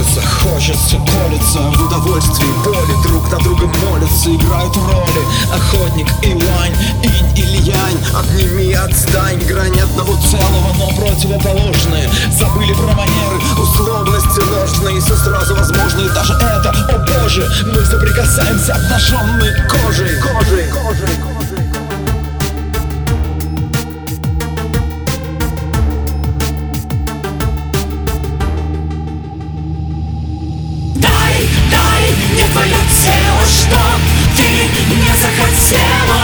колется, хочется колется. В удовольствии и боли друг на друга молятся, играют роли охотник и лань, инь или янь. Обними, отстань, грань одного целого, но противоположные. Забыли про манеры, условности ложные, все сразу возможно, и даже это, о боже, мы соприкасаемся обнаженной кожей. Дай мне твое тело, что ты не захотела.